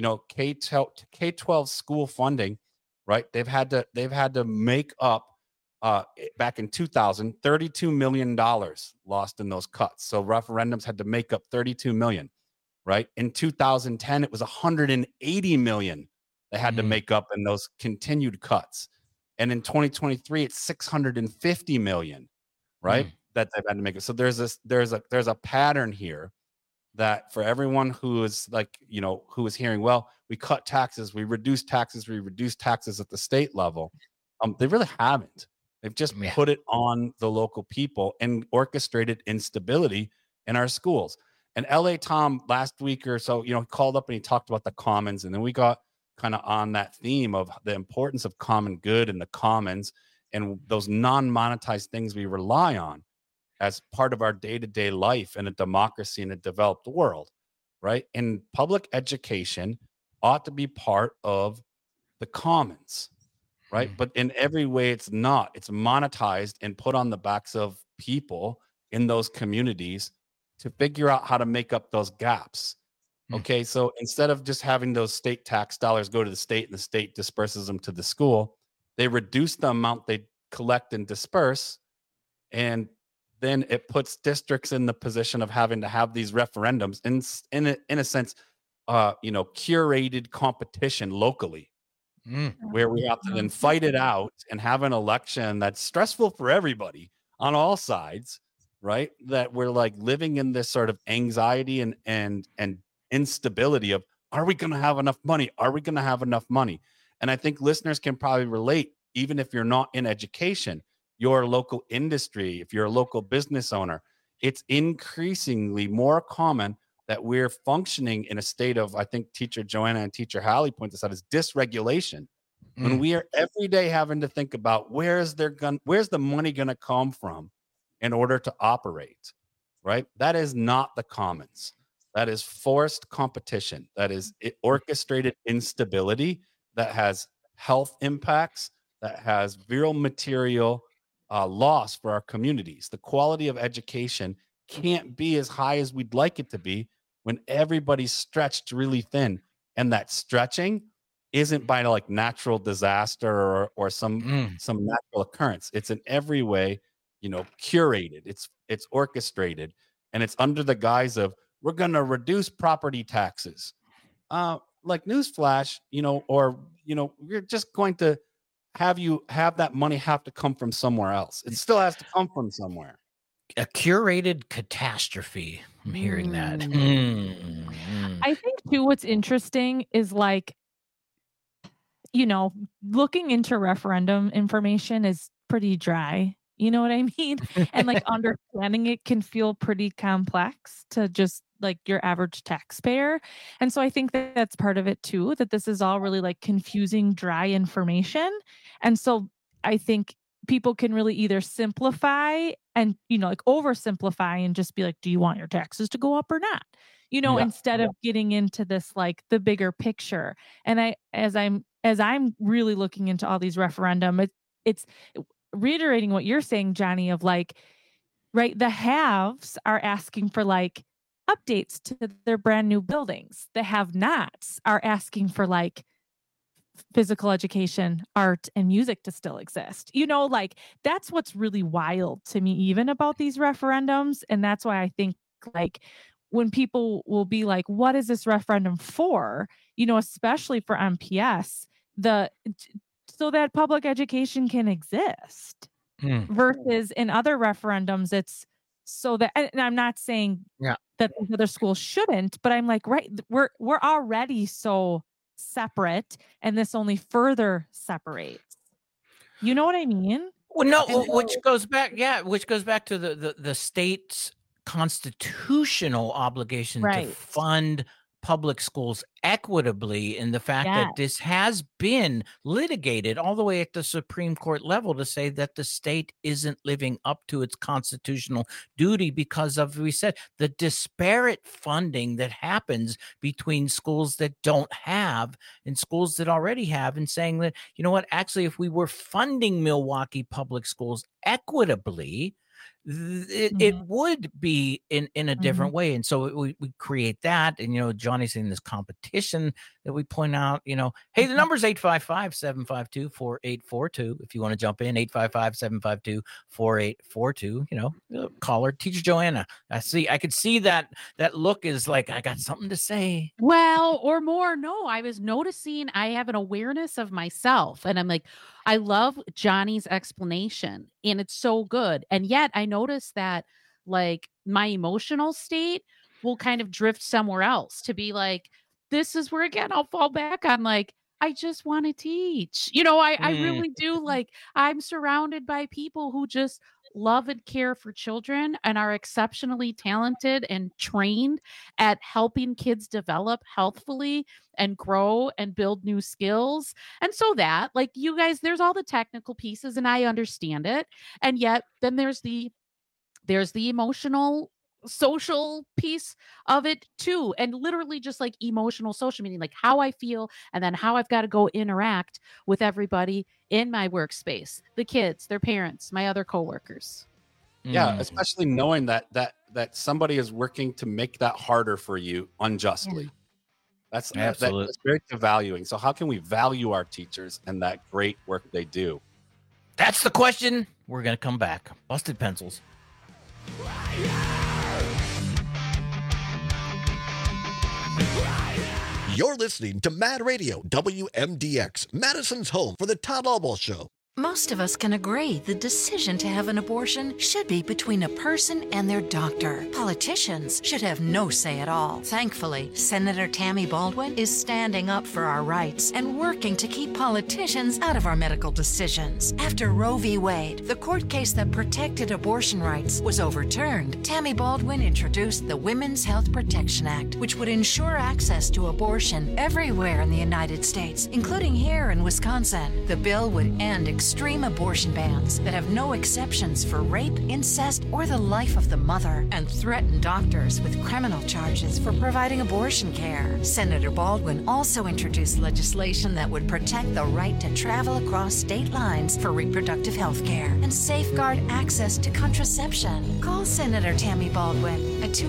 K-12 school funding, right? They've had to make up back in 2000, $32 million lost in those cuts. So referendums had to make up $32 million, right? In 2010, it was $180 million they had to make up in those continued cuts. And in 2023, it's $650 million, right? That they've had to make it. So there's a pattern here that for everyone who is who is hearing, well, we cut taxes, we reduce taxes at the state level. They really haven't. They've just put it on the local people and orchestrated instability in our schools. And LA Tom last week or so, he called up and he talked about the commons. And then we got kind of on that theme of the importance of common good and the commons and those non-monetized things we rely on as part of our day-to-day life in a democracy in a developed world. right? And public education ought to be part of the commons, right? But in every way, it's not. It's monetized and put on the backs of people in those communities to figure out how to make up those gaps. Okay, so instead of just having those state tax dollars go to the state and the state disperses them to the school, they reduce the amount they collect and disperse, and then it puts districts in the position of having to have these referendums in a sense, curated competition locally, where we have to then fight it out and have an election that's stressful for everybody on all sides, right? That we're like living in this sort of anxiety and instability of, are we going to have enough money? Are we going to have enough money? And I think listeners can probably relate, even if you're not in education, your local industry, if you're a local business owner, it's increasingly more common that we're functioning in a state of, I think Teacher Joanna and Teacher Hallie point this out, is dysregulation. When we are every day having to think about where's the money going to come from in order to operate, right? That is not the commons. That is forced competition. That is orchestrated instability that has health impacts, that has real material loss for our communities. The quality of education can't be as high as we'd like it to be when everybody's stretched really thin. And that stretching isn't by like natural disaster or some natural occurrence. It's in every way, curated. It's orchestrated, and it's under the guise of, we're going to reduce property taxes. Like newsflash, we're just going to have that money have to come from somewhere else. It still has to come from somewhere. A curated catastrophe. I'm hearing that. I think too, what's interesting is like, looking into referendum information is pretty dry. You know what I mean? And like understanding it can feel pretty complex to just like your average taxpayer. And so I think that that's part of it too, that this is all really like confusing, dry information. And so I think people can really either simplify and, like oversimplify and just be like, do you want your taxes to go up or not? Instead of getting into this, like the bigger picture. And as I'm really looking into all these referendum, it's reiterating what you're saying, Johnny, of like, right, the haves are asking for like updates to their brand new buildings. The have-nots are asking for like physical education, art, and music to still exist. Like that's what's really wild to me, even about these referendums. And that's why I think like when people will be like, what is this referendum for? Especially for MPS, so that public education can exist. Versus in other referendums, it's so that, and I'm not saying that these other schools shouldn't, but I'm like, right, we're already so separate, and this only further separates. You know what I mean? Well, no, which goes back to the state's constitutional obligation to fund public schools equitably, in the fact that this has been litigated all the way at the Supreme Court level to say that the state isn't living up to its constitutional duty because of, we said, the disparate funding that happens between schools that don't have and schools that already have, and saying that, actually, if we were funding Milwaukee public schools equitably, it would be in a different way. And so we create that. And, Johnny's in this competition that we point out, hey, the number's 855-752-4842. If you want to jump in, 855-752-4842, caller, Teacher Joanna. I could see that look is like, I got something to say. Well, or more. No, I was noticing I have an awareness of myself, and I'm like, I love Johnny's explanation, and it's so good. And yet I notice that like my emotional state will kind of drift somewhere else to be like, this is where again I'll fall back on like, I just want to teach. I really do. Like, I'm surrounded by people who just love and care for children and are exceptionally talented and trained at helping kids develop healthfully and grow and build new skills. And so that, like, you guys, there's all the technical pieces and I understand it. And yet then there's the emotional social piece of it too, and literally just like emotional social, meaning like how I feel and then how I've got to go interact with everybody in my workspace, the kids, their parents, my other coworkers. Yeah, especially knowing that somebody is working to make that harder for you unjustly. That's Absolutely. That's very devaluing. So how can we value our teachers and that great work they do? That's the question. We're going to come back. Busted Pencils. You're listening to Mad Radio, WMDX, Madison's home for the Todd Albaugh Show. Most of us can agree the decision to have an abortion should be between a person and their doctor. Politicians should have no say at all. Thankfully, Senator Tammy Baldwin is standing up for our rights and working to keep politicians out of our medical decisions. After Roe v. Wade, the court case that protected abortion rights, was overturned, Tammy Baldwin introduced the Women's Health Protection Act, which would ensure access to abortion everywhere in the United States, including here in Wisconsin. The bill would end extreme abortion bans that have no exceptions for rape, incest, or the life of the mother, and threaten doctors with criminal charges for providing abortion care. Senator Baldwin also introduced legislation that would protect the right to travel across state lines for reproductive health care and safeguard access to contraception. Call Senator Tammy Baldwin at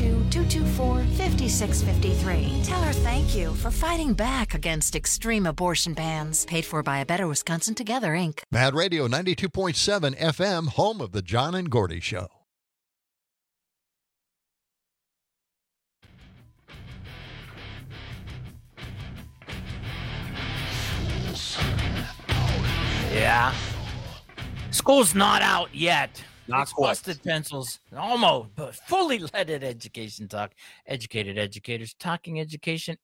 202-224-5653. Tell her thank you for fighting back against extreme abortion bans. Paid for by A Better Wisconsin Together, Inc. Mad Radio 92.7 FM, home of the John and Gordy Show. Yeah. School's not out yet. Not It's quite. Busted Pencils, almost, but fully leaded education talk. Educated educators talking education.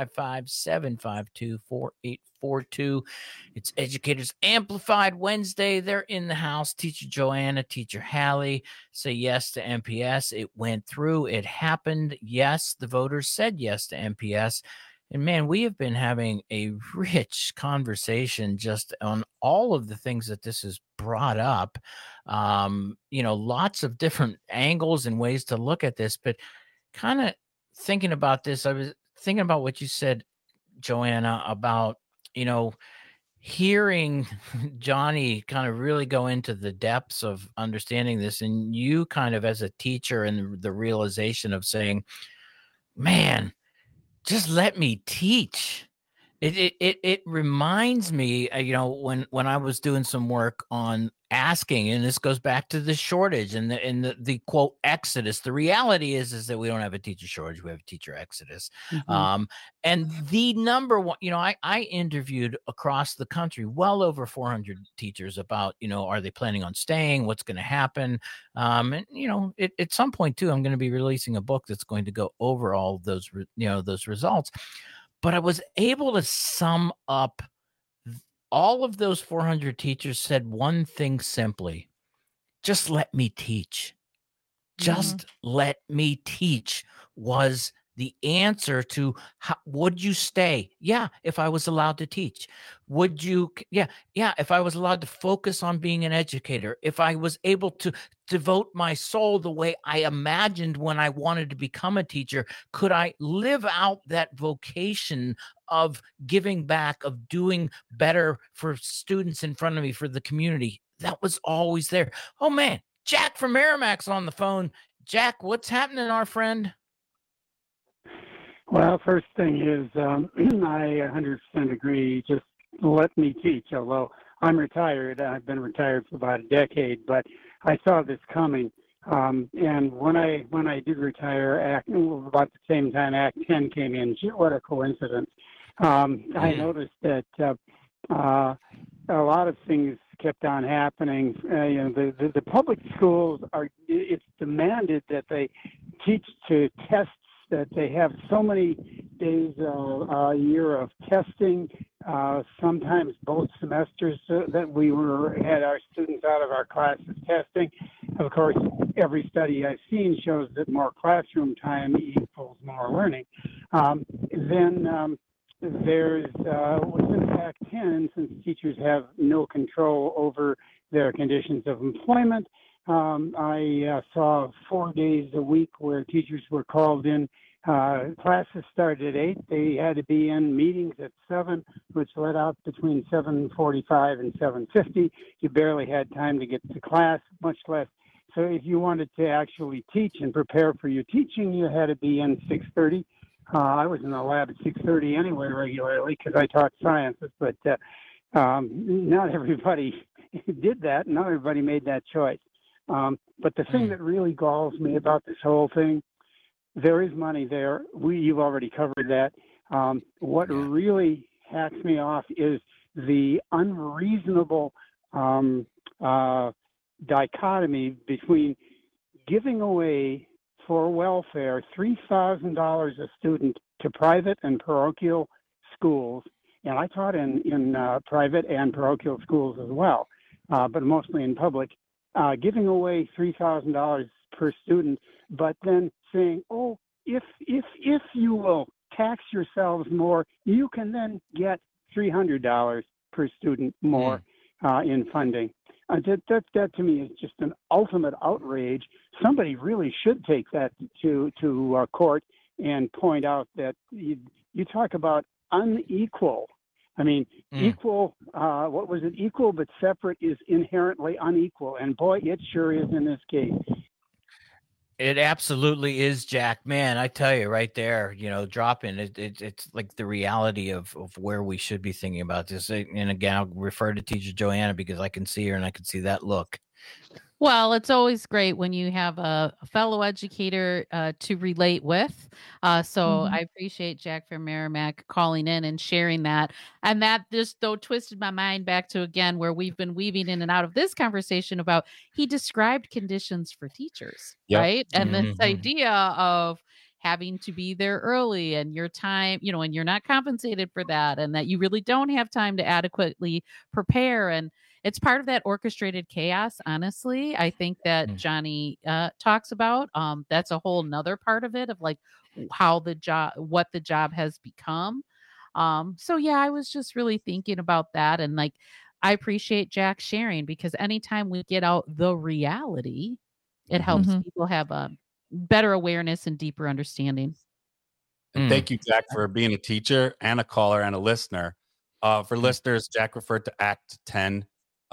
855-752-4842. It's Educators Amplified Wednesday. They're in the house. Teacher Joanna, Teacher Hallie say yes to MPS. It went through. It happened. Yes, the voters said yes to MPS. And man, we have been having a rich conversation just on all of the things that this has brought up. Lots of different angles and ways to look at this, but kind of thinking about this, I was thinking about what you said, Joanna, about, hearing Johnny kind of really go into the depths of understanding this, and you kind of as a teacher and the realization of saying, man, just let me teach. It reminds me, when I was doing some work on asking, and this goes back to the shortage and the quote exodus. The reality is that we don't have a teacher shortage; we have a teacher exodus. Mm-hmm. And the number one, I interviewed across the country well over 400 teachers about, are they planning on staying? What's going to happen? And at some point too, I'm going to be releasing a book that's going to go over all those, those results. But I was able to sum up all of those 400 teachers said one thing simply: just let me teach. Just let me teach was the answer to would you stay? Yeah, if I was allowed to teach. Would you? Yeah, if I was allowed to focus on being an educator, if I was able to devote my soul the way I imagined when I wanted to become a teacher, could I live out that vocation of giving back, of doing better for students in front of me, for the community? That was always there. Oh man, Jack from Merrimack's on the phone. Jack, what's happening, our friend? Well, first thing is, I 100% agree. Just let me teach. Although I'm retired, I've been retired for about a decade, but I saw this coming. And when I did retire, about the same time Act 10 came in. What a coincidence! I noticed that a lot of things kept on happening. The public schools it's demanded that they teach to tests, that they have so many days a year of testing, sometimes both semesters, that we had our students out of our classes testing. Of course, every study I've seen shows that more classroom time equals more learning. Then there's since Act 10, since teachers have no control over their conditions of employment, I saw 4 days a week where teachers were called in. Classes started at 8. They had to be in meetings at 7, which let out between 7:45 and 7:50. You barely had time to get to class, much less. So if you wanted to actually teach and prepare for your teaching, you had to be in 6:30. I was in the lab at 6:30 anyway regularly because I taught sciences, but not everybody did that. Not everybody made that choice. But the thing that really galls me about this whole thing, there is money there. You've already covered that. What really hacks me off is the unreasonable dichotomy between giving away for welfare $3,000 a student to private and parochial schools, and I taught in private and parochial schools as well, but mostly in public, giving away $3,000 per student, but then saying, oh, if you will tax yourselves more, you can then get $300 per student more in funding. That to me is just an ultimate outrage. Somebody really should take that to court and point out that you talk about unequal. I mean, equal, what was it? Equal but separate is inherently unequal. And boy, it sure is in this case. It absolutely is, Jack. Man, I tell you right there, dropping it's like the reality of where we should be thinking about this. And again, I'll refer to Teacher Joanna because I can see her and I can see that look. Well, it's always great when you have a fellow educator to relate with. So I appreciate Jack from Merrimack calling in and sharing that. And that just twisted my mind back to, again, where we've been weaving in and out of this conversation about he described conditions for teachers, right? And this idea of having to be there early and your time, and you're not compensated for that, and that you really don't have time to adequately prepare. And it's part of that orchestrated chaos, honestly. I think that Johnny talks about. That's a whole nother part of it, of like how what the job has become. So yeah, I was just really thinking about that. And like, I appreciate Jack sharing, because anytime we get out the reality, it helps people have a better awareness and deeper understanding. And thank you, Jack, for being a teacher and a caller and a listener. For listeners, Jack referred to Act 10,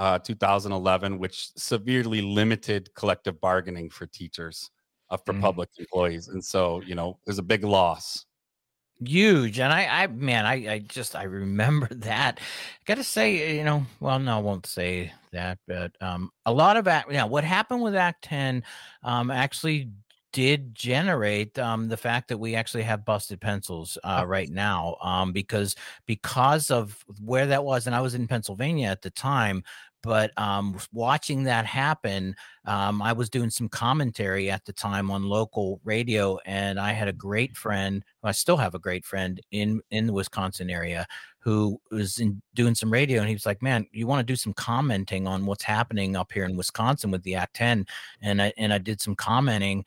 2011, which severely limited collective bargaining for teachers, for public employees. And so, there's a big loss. Huge. And I remember that. I got to say, well, no, I won't say that, but a lot of what happened with Act 10 actually did generate the fact that we actually have busted pencils right now, because of where that was. And I was in Pennsylvania at the time, but watching that happen, I was doing some commentary at the time on local radio, and I had a great friend. I still have a great friend in the Wisconsin area who was doing some radio, and he was like, man, you want to do some commenting on what's happening up here in Wisconsin with the Act 10. And I did some commenting,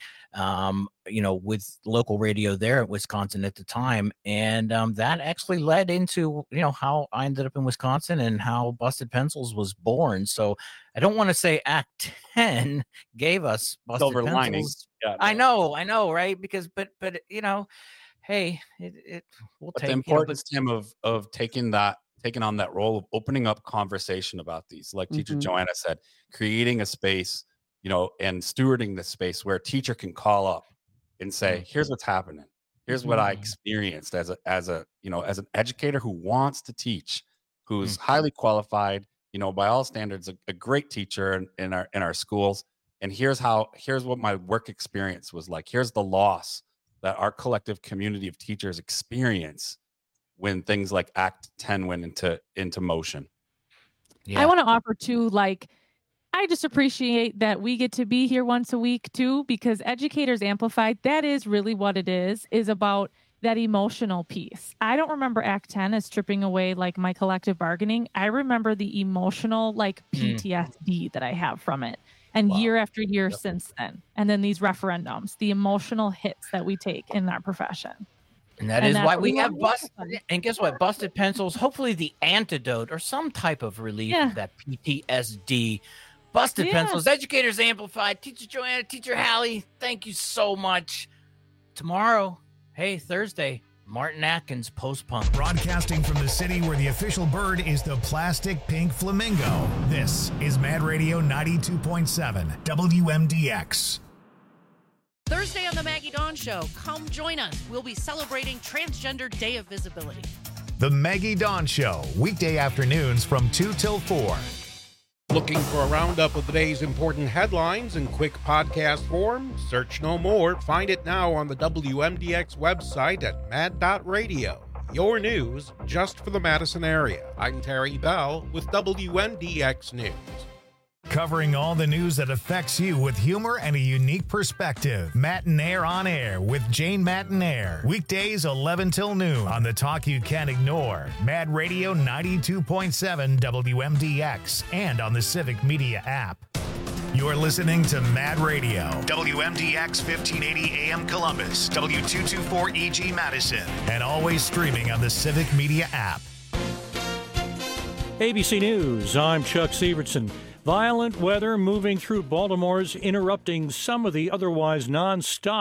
with local radio there at Wisconsin at the time. And that actually led into, how I ended up in Wisconsin and how Busted Pencils was born. So I don't want to say Act 10 gave us Busted Silver Pencils. linings. Yeah, I know, right? Because, but hey, we'll take the importance, Tim, of taking on that role of opening up conversation about these, like Teacher Joanna said, creating a space, and stewarding the space where a teacher can call up and say, here's what's happening. Here's what I experienced as an educator who wants to teach, who's highly qualified, by all standards, a great teacher in our schools. And here's what my work experience was like. Here's the loss that our collective community of teachers experience when things like Act 10 went into motion. Yeah. I want to offer too, I just appreciate that we get to be here once a week too, because Educators Amplified, that is really what it is about that emotional piece. I don't remember Act 10 as stripping away my collective bargaining. I remember the emotional PTSD that I have from it. And year after year since then. And then these referendums, the emotional hits that we take in our profession. And that is why we have busted. And guess what? Busted Pencils, hopefully the antidote or some type of relief of that PTSD. Busted Pencils, Educators Amplified, Teacher Joanna, Teacher Hallie, thank you so much. Tomorrow, hey, Thursday, Martin Atkins post-punk. Broadcasting from the city where the official bird is the plastic pink flamingo. This is Mad Radio 92.7 WMDX. Thursday on the Maggie Dawn Show, come join us. We'll be celebrating Transgender Day of Visibility. The Maggie Dawn Show, weekday afternoons from 2 till 4. Looking for a roundup of the day's important headlines in quick podcast form? Search no more. Find it now on the WMDX website at mad.radio. Your news just for the Madison area. I'm Terry Bell with WMDX News. Covering all the news that affects you with humor and a unique perspective. Matinaire on Air with Jane Matinaire. Weekdays 11 till noon on the talk you can't ignore. Mad Radio 92.7 WMDX and on the Civic Media app. You're listening to Mad Radio. WMDX 1580 AM Columbus. W224 EG Madison. And always streaming on the Civic Media app. ABC News, I'm Chuck Severson. Violent weather moving through Baltimore's interrupting some of the otherwise non-stop